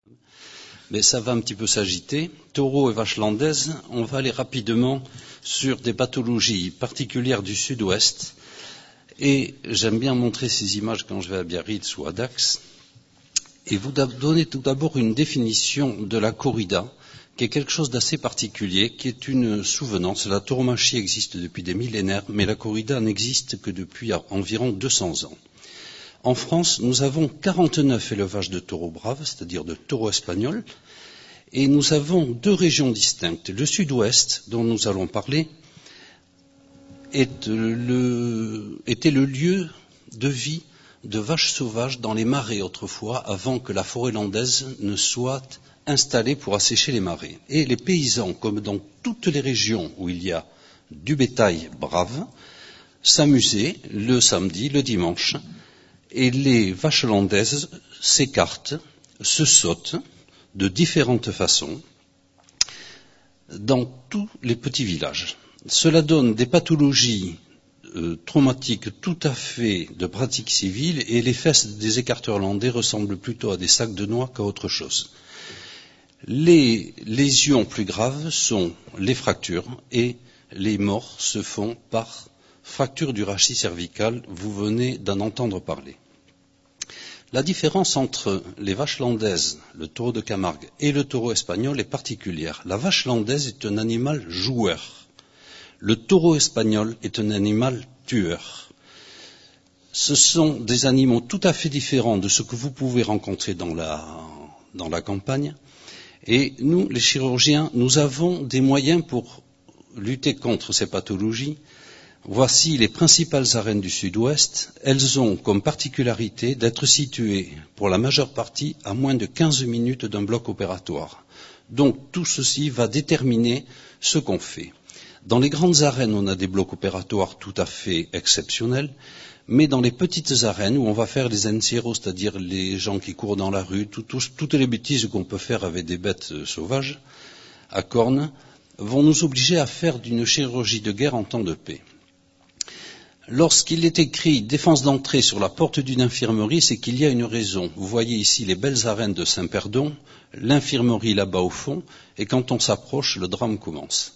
Mais ça va un petit peu s'agiter. Taureau et vache landaise, on va aller rapidement sur des pathologies particulières du sud-ouest. Et j'aime bien montrer ces images quand je vais à Biarritz ou à Dax. Et vous donner tout d'abord une définition de la corrida, qui est quelque chose d'assez particulier, qui est une souvenance. La tauromachie existe depuis des millénaires, mais la corrida n'existe que depuis environ 200 ans. En France, nous avons 49 élevages de taureaux braves, c'est-à-dire de taureaux espagnols, et nous avons deux régions distinctes. Le sud-ouest, dont nous allons parler, était le lieu de vie de vaches sauvages dans les marais autrefois, avant que la forêt landaise ne soit installée pour assécher les marais. Et les paysans, comme dans toutes les régions où il y a du bétail brave, s'amusaient le samedi, le dimanche, et les vaches landaises s'écartent, se sautent de différentes façons dans tous les petits villages. Cela donne des pathologies traumatiques tout à fait de pratique civile, et les fesses des écarteurs landais ressemblent plutôt à des sacs de noix qu'à autre chose. Les lésions plus graves sont les fractures, et les morts se font par fracture du rachis cervical, vous venez d'en entendre parler. La différence entre les vaches landaises, le taureau de Camargue, et le taureau espagnol est particulière. La vache landaise est un animal joueur. Le taureau espagnol est un animal tueur. Ce sont des animaux tout à fait différents de ce que vous pouvez rencontrer dans la campagne. Et nous, les chirurgiens, nous avons des moyens pour lutter contre ces pathologies. Voici les principales arènes du sud-ouest. Elles ont comme particularité d'être situées, pour la majeure partie, à moins de 15 minutes d'un bloc opératoire. Donc tout ceci va déterminer ce qu'on fait. Dans les grandes arènes, on a des blocs opératoires tout à fait exceptionnels, mais dans les petites arènes où on va faire les encierros, c'est-à-dire les gens qui courent dans la rue, toutes les bêtises qu'on peut faire avec des bêtes sauvages à cornes, vont nous obliger à faire d'une chirurgie de guerre en temps de paix. Lorsqu'il est écrit défense d'entrée sur la porte d'une infirmerie, c'est qu'il y a une raison. Vous voyez ici les belles arènes de Saint-Perdon, l'infirmerie là-bas au fond, et quand on s'approche, le drame commence.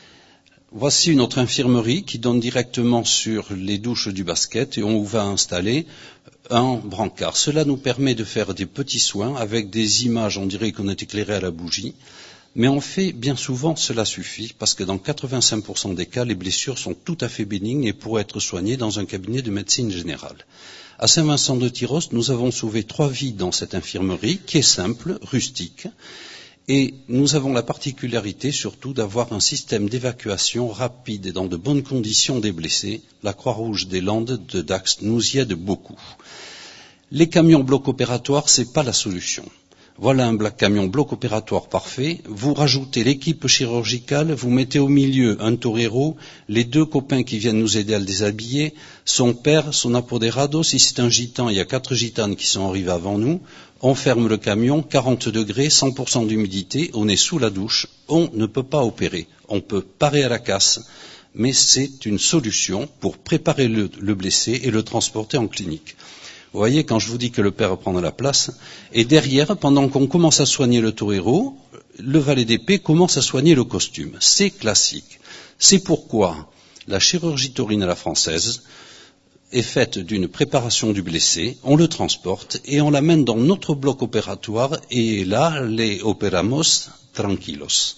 Voici une autre infirmerie qui donne directement sur les douches du basket et on va installer un brancard. Cela nous permet de faire des petits soins avec des images, on dirait qu'on est éclairé à la bougie. Mais en fait, bien souvent, cela suffit parce que dans 85% des cas, les blessures sont tout à fait bénignes et pourraient être soignées dans un cabinet de médecine générale. À Saint-Vincent-de-Tyrosse, nous avons sauvé 3 vies dans cette infirmerie qui est simple, rustique. Et nous avons la particularité surtout d'avoir un système d'évacuation rapide et dans de bonnes conditions des blessés. La Croix-Rouge des Landes de Dax nous y aide beaucoup. Les camions blocs opératoires, ce n'est pas la solution. Voilà un camion bloc opératoire parfait. Vous rajoutez l'équipe chirurgicale, vous mettez au milieu un torero, les 2 copains qui viennent nous aider à le déshabiller, son père, son apoderado. Si c'est un gitan, il y a 4 gitanes qui sont arrivées avant nous. On ferme le camion, 40 degrés, 100% d'humidité, on est sous la douche, on ne peut pas opérer. On peut parer à la casse, mais c'est une solution pour préparer le blessé et le transporter en clinique. Vous voyez, quand je vous dis que le père prend de la place, et derrière, pendant qu'on commence à soigner le torero, le valet d'épée commence à soigner le costume. C'est classique. C'est pourquoi la chirurgie taurine à la française est faite d'une préparation du blessé, on le transporte et on l'amène dans notre bloc opératoire et là, les operamos tranquilos.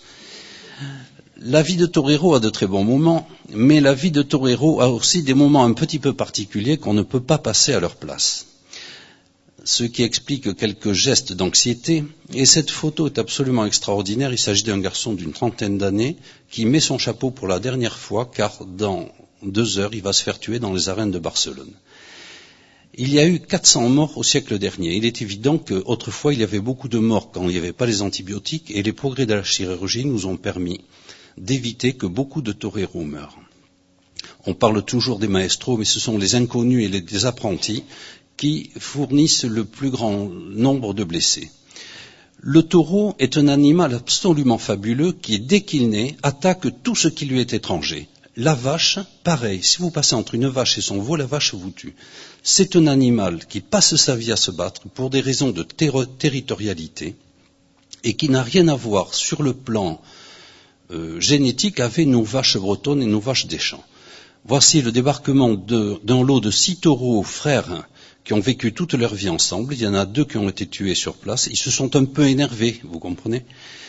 La vie de torero a de très bons moments, mais la vie de torero a aussi des moments un petit peu particuliers qu'on ne peut pas passer à leur place. Ce qui explique quelques gestes d'anxiété. Et cette photo est absolument extraordinaire. Il s'agit d'un garçon d'une 30aine d'années qui met son chapeau pour la dernière fois, car dans 2 heures, il va se faire tuer dans les arènes de Barcelone. Il y a eu 400 morts au siècle dernier. Il est évident qu'autrefois, il y avait beaucoup de morts quand il n'y avait pas les antibiotiques, et les progrès de la chirurgie nous ont permis d'éviter que beaucoup de toreros meurent. On parle toujours des maestros, mais ce sont les inconnus et les apprentis qui fournissent le plus grand nombre de blessés. Le taureau est un animal absolument fabuleux qui, dès qu'il naît, attaque tout ce qui lui est étranger. La vache, pareil, si vous passez entre une vache et son veau, la vache vous tue. C'est un animal qui passe sa vie à se battre pour des raisons de territorialité. et qui n'a rien à voir sur le plan génétique avec nos vaches bretonnes et nos vaches des champs. Voici le débarquement d'un lot de 6 taureaux frères qui ont vécu toute leur vie ensemble. Il y en a 2 qui ont été tués sur place. Ils se sont un peu énervés, vous comprenez.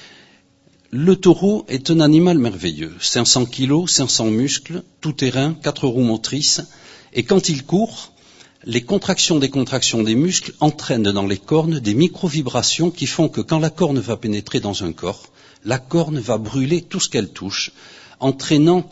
Le taureau est un animal merveilleux. 500 kilos, 500 muscles, tout terrain, 4 roues motrices. Et quand il court, les contractions des muscles entraînent dans les cornes des micro-vibrations qui font que quand la corne va pénétrer dans un corps, la corne va brûler tout ce qu'elle touche, entraînant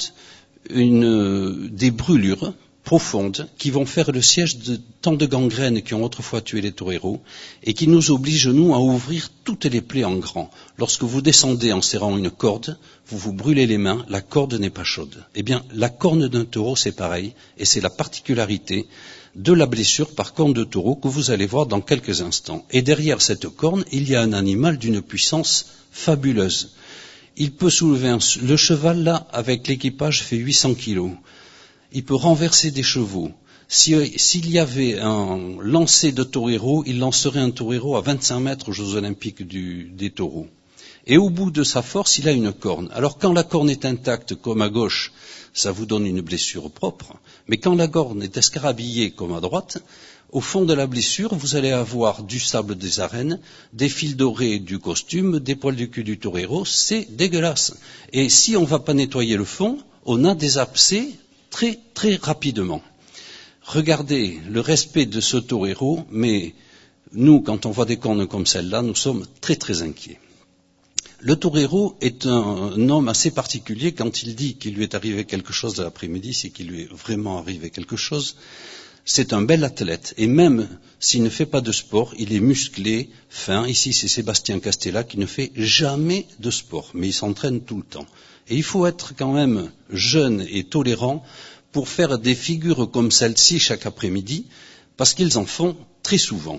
des brûlures profondes qui vont faire le siège de tant de gangrènes qui ont autrefois tué les toreros et qui nous obligent, nous, à ouvrir toutes les plaies en grand. Lorsque vous descendez en serrant une corde, vous vous brûlez les mains, la corde n'est pas chaude. Eh bien, la corne d'un taureau, c'est pareil, et c'est la particularité de la blessure par corne de taureau que vous allez voir dans quelques instants. Et derrière cette corne, il y a un animal d'une puissance fabuleuse. Il peut soulever le cheval, là, avec l'équipage, fait 800 kilos. Il peut renverser des chevaux. S'il y avait un lancer de torero, il lancerait un torero à 25 mètres aux Jeux Olympiques des taureaux. Et au bout de sa force, il a une corne. Alors quand la corne est intacte, comme à gauche, ça vous donne une blessure propre. Mais quand la corne est escarabillée, comme à droite, au fond de la blessure, vous allez avoir du sable des arènes, des fils dorés du costume, des poils du cul du torero. C'est dégueulasse. Et si on ne va pas nettoyer le fond, on a des abcès très, très rapidement. Regardez le respect de ce torero, mais nous, quand on voit des cornes comme celle-là, nous sommes très, très inquiets. Le torero est un homme assez particulier. Quand il dit qu'il lui est arrivé quelque chose de l'après-midi, c'est qu'il lui est vraiment arrivé quelque chose. C'est un bel athlète, et même s'il ne fait pas de sport, il est musclé, fin. Ici, c'est Sébastien Castella qui ne fait jamais de sport, mais il s'entraîne tout le temps. Et il faut être quand même jeune et tolérant pour faire des figures comme celle-ci chaque après-midi, parce qu'ils en font très souvent.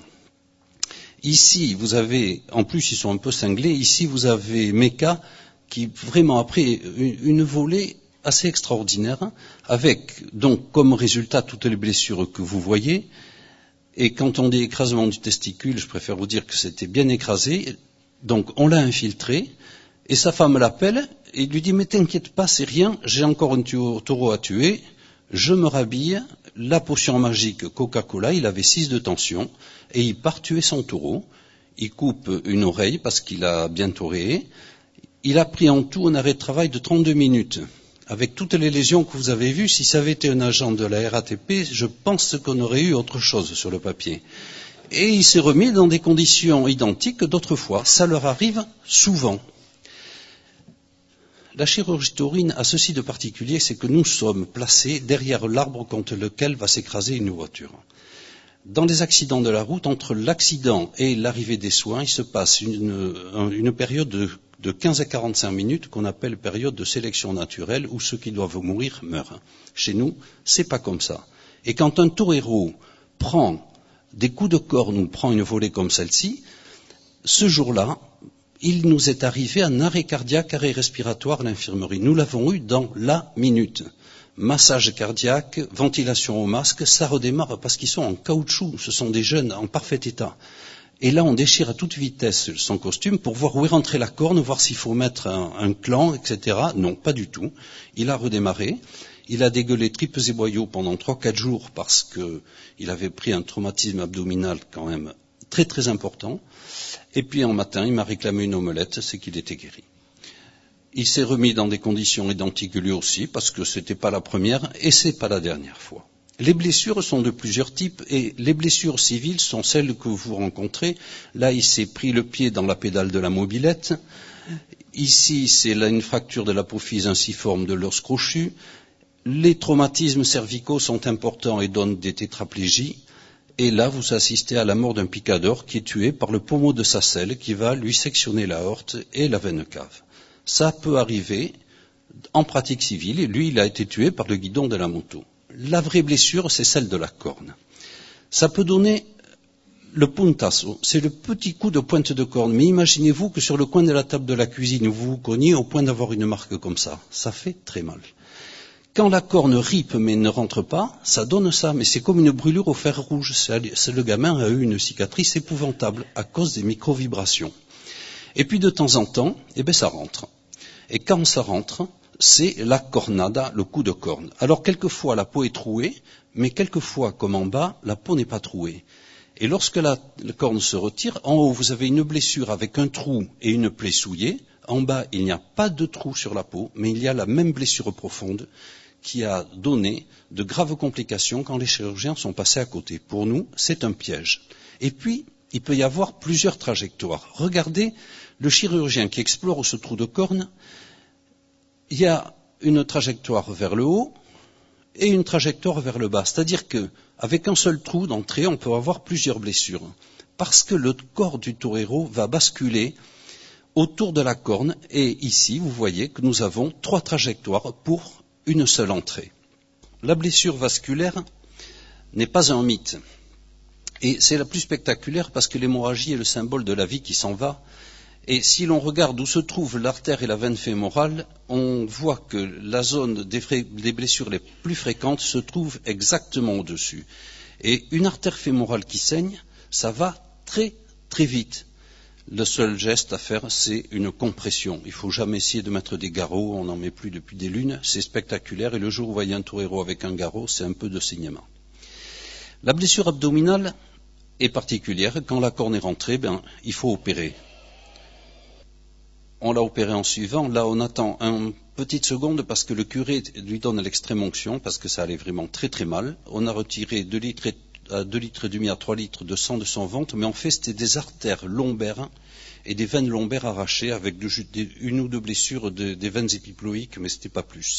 Ici, vous avez, en plus ils sont un peu cinglés, ici vous avez Meka qui vraiment a pris une volée assez extraordinaire, avec donc comme résultat toutes les blessures que vous voyez. Et quand on dit écrasement du testicule, je préfère vous dire que c'était bien écrasé. Donc on l'a infiltré, et sa femme l'appelle, et il lui dit « Mais t'inquiète pas, c'est rien, j'ai encore un taureau à tuer, je me rhabille, la potion magique Coca-Cola, il avait 6 de tension, et il part tuer son taureau. Il coupe une oreille parce qu'il a bien toréé. Il a pris en tout un arrêt de travail de 32 minutes. Avec toutes les lésions que vous avez vues, si ça avait été un agent de la RATP, je pense qu'on aurait eu autre chose sur le papier. Et il s'est remis dans des conditions identiques d'autrefois. Ça leur arrive souvent. La chirurgie taurine a ceci de particulier, c'est que nous sommes placés derrière l'arbre contre lequel va s'écraser une voiture. Dans les accidents de la route, entre l'accident et l'arrivée des soins, il se passe une période de 15 à 45 minutes qu'on appelle période de sélection naturelle où ceux qui doivent mourir meurent. Chez nous, c'est pas comme ça. Et quand un torero prend des coups de corne ou prend une volée comme celle-ci, ce jour-là, il nous est arrivé un arrêt cardiaque, arrêt respiratoire à l'infirmerie. Nous l'avons eu dans la minute. Massage cardiaque, ventilation au masque, ça redémarre parce qu'ils sont en caoutchouc, ce sont des jeunes en parfait état. Et là, on déchire à toute vitesse son costume pour voir où est rentrée la corne, voir s'il faut mettre un clan, etc. Non, pas du tout. Il a redémarré. Il a dégueulé tripes et boyaux pendant 3-4 jours parce qu'il avait pris un traumatisme abdominal quand même très très important. Et puis un matin, il m'a réclamé une omelette, c'est qu'il était guéri. Il s'est remis dans des conditions identiques lui aussi, parce que c'était pas la première et c'est pas la dernière fois. Les blessures sont de plusieurs types et les blessures civiles sont celles que vous rencontrez. Là, il s'est pris le pied dans la pédale de la mobilette. Ici, c'est là une fracture de l'apophyse inciforme de l'os crochu. Les traumatismes cervicaux sont importants et donnent des tétraplégies. Et là, vous assistez à la mort d'un picador qui est tué par le pommeau de sa selle qui va lui sectionner l'aorte et la veine cave. Ça peut arriver en pratique civile et lui, il a été tué par le guidon de la moto. La vraie blessure, c'est celle de la corne. Ça peut donner le puntasso, c'est le petit coup de pointe de corne. Mais imaginez-vous que sur le coin de la table de la cuisine, vous vous cogniez au point d'avoir une marque comme ça. Ça fait très mal. Quand la corne ripe mais ne rentre pas, ça donne ça. Mais c'est comme une brûlure au fer rouge. Le gamin a eu une cicatrice épouvantable à cause des micro-vibrations. Et puis de temps en temps, ça rentre. Et quand ça rentre, c'est la cornada, le coup de corne. Alors quelquefois la peau est trouée, mais quelquefois, comme en bas, la peau n'est pas trouée. Et lorsque la corne se retire, en haut vous avez une blessure avec un trou et une plaie souillée. En bas, il n'y a pas de trou sur la peau, mais il y a la même blessure profonde qui a donné de graves complications quand les chirurgiens sont passés à côté. Pour nous, c'est un piège. Et puis, il peut y avoir plusieurs trajectoires. Regardez le chirurgien qui explore ce trou de corne. Il y a une trajectoire vers le haut et une trajectoire vers le bas. C'est-à-dire qu'avec un seul trou d'entrée, on peut avoir plusieurs blessures. Parce que le corps du torero va basculer autour de la corne. Et ici, vous voyez que nous avons 3 trajectoires pour une seule entrée. La blessure vasculaire n'est pas un mythe. Et c'est la plus spectaculaire parce que l'hémorragie est le symbole de la vie qui s'en va. Et si l'on regarde où se trouvent l'artère et la veine fémorale, on voit que la zone des blessures les plus fréquentes se trouve exactement au-dessus. Et une artère fémorale qui saigne, ça va très très vite. Le seul geste à faire, c'est une compression. Il ne faut jamais essayer de mettre des garrots, on n'en met plus depuis des lunes, c'est spectaculaire. Et le jour où vous voyez un torero avec un garrot, c'est un peu de saignement. La blessure abdominale est particulière. Quand la corne est rentrée, il faut opérer. On l'a opéré en suivant. Là, on attend une petite seconde parce que le curé lui donne l'extrême onction, parce que ça allait vraiment très très mal. On a retiré 2 litres à 2 litres et demi à 3 litres de sang de son ventre, mais en fait, c'était des artères lombaires et des veines lombaires arrachées avec une ou 2 blessures des veines épiploïques, mais ce n'était pas plus.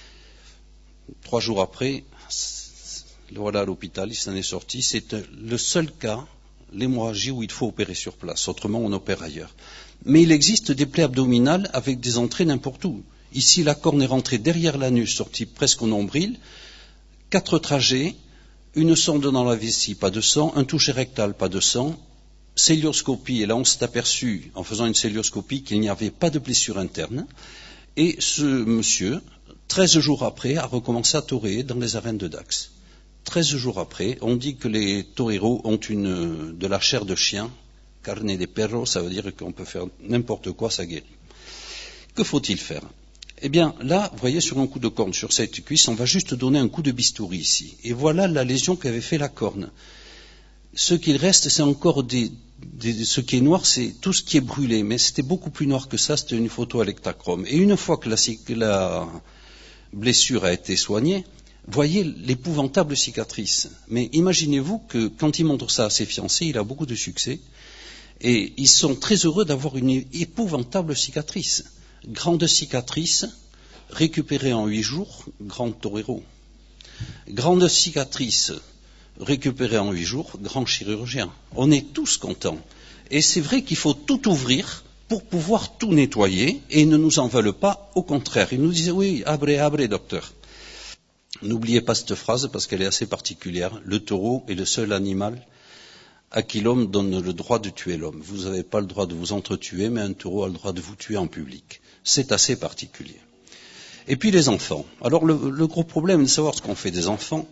3 jours après, voilà à l'hôpital, il s'en est sorti. C'est le seul cas, l'hémorragie, où il faut opérer sur place. Autrement, on opère ailleurs. Mais il existe des plaies abdominales avec des entrées n'importe où. Ici, la corne est rentrée derrière l'anus, sortie presque au nombril. 4 trajets, une sonde dans la vessie, pas de sang, un toucher rectal, pas de sang, célioscopie, et là on s'est aperçu, en faisant une célioscopie, qu'il n'y avait pas de blessure interne. Et ce monsieur, 13 jours après, a recommencé à toréer dans les arènes de Dax. 13 jours après, on dit que les toreros ont de la chair de chien, carne de perro, ça veut dire qu'on peut faire n'importe quoi, ça guérit. Que faut-il faire? Eh bien, là, vous voyez, sur un coup de corne, sur cette cuisse, on va juste donner un coup de bistouri ici. Et voilà la lésion qu'avait fait la corne. Ce qu'il reste, c'est encore ce qui est noir, c'est tout ce qui est brûlé. Mais c'était beaucoup plus noir que ça, c'était une photo à l'ectachrome. Et une fois que la blessure a été soignée, voyez l'épouvantable cicatrice. Mais imaginez-vous que quand il montre ça à ses fiancés, il a beaucoup de succès. Et ils sont très heureux d'avoir une épouvantable cicatrice. Grande cicatrice, récupérée en 8 jours, grand torero. Grande cicatrice, récupérée en 8 jours, grand chirurgien. On est tous contents. Et c'est vrai qu'il faut tout ouvrir pour pouvoir tout nettoyer, et ils ne nous en veulent pas, au contraire. Ils nous disent, oui, abre, docteur. N'oubliez pas cette phrase parce qu'elle est assez particulière. Le taureau est le seul animal à qui l'homme donne le droit de tuer l'homme. Vous n'avez pas le droit de vous entretuer, mais un taureau a le droit de vous tuer en public. C'est assez particulier. Et puis les enfants. Alors le gros problème de savoir ce qu'on fait des enfants,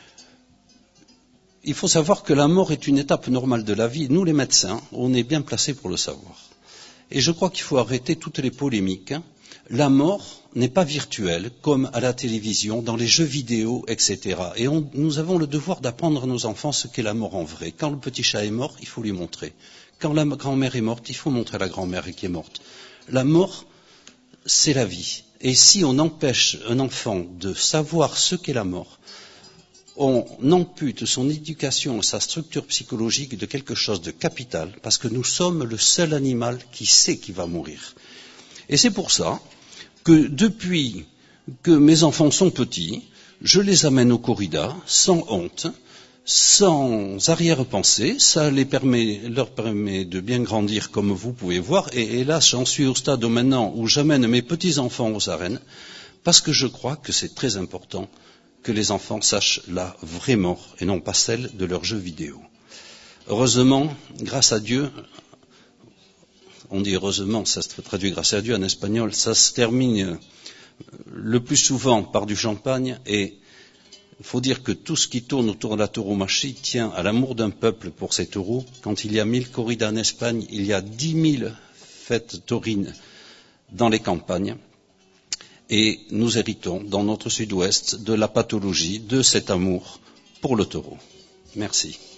il faut savoir que la mort est une étape normale de la vie. Nous les médecins, on est bien placés pour le savoir. Et je crois qu'il faut arrêter toutes les polémiques. La mort n'est pas virtuelle, comme à la télévision, dans les jeux vidéo, etc. Et nous avons le devoir d'apprendre à nos enfants ce qu'est la mort en vrai. Quand le petit chat est mort, il faut lui montrer. Quand la grand-mère est morte, il faut montrer à la grand-mère qui est morte. La mort, c'est la vie. Et si on empêche un enfant de savoir ce qu'est la mort, on ampute son éducation, sa structure psychologique de quelque chose de capital, parce que nous sommes le seul animal qui sait qu'il va mourir. Et c'est pour ça que depuis que mes enfants sont petits, je les amène au corrida sans honte, sans arrière-pensée. Ça leur permet de bien grandir comme vous pouvez voir. Et hélas, j'en suis au stade maintenant où j'amène mes petits-enfants aux arènes parce que je crois que c'est très important que les enfants sachent la vraie mort et non pas celle de leurs jeux vidéo. Heureusement, grâce à Dieu, on dit heureusement, ça se traduit grâce à Dieu en espagnol, ça se termine le plus souvent par du champagne et il faut dire que tout ce qui tourne autour de la tauromachie tient à l'amour d'un peuple pour ces taureaux. Quand il y a 1000 corridas en Espagne, il y a 10 000 fêtes taurines dans les campagnes. Et nous héritons, dans notre sud-ouest, de la pathologie de cet amour pour le taureau. Merci.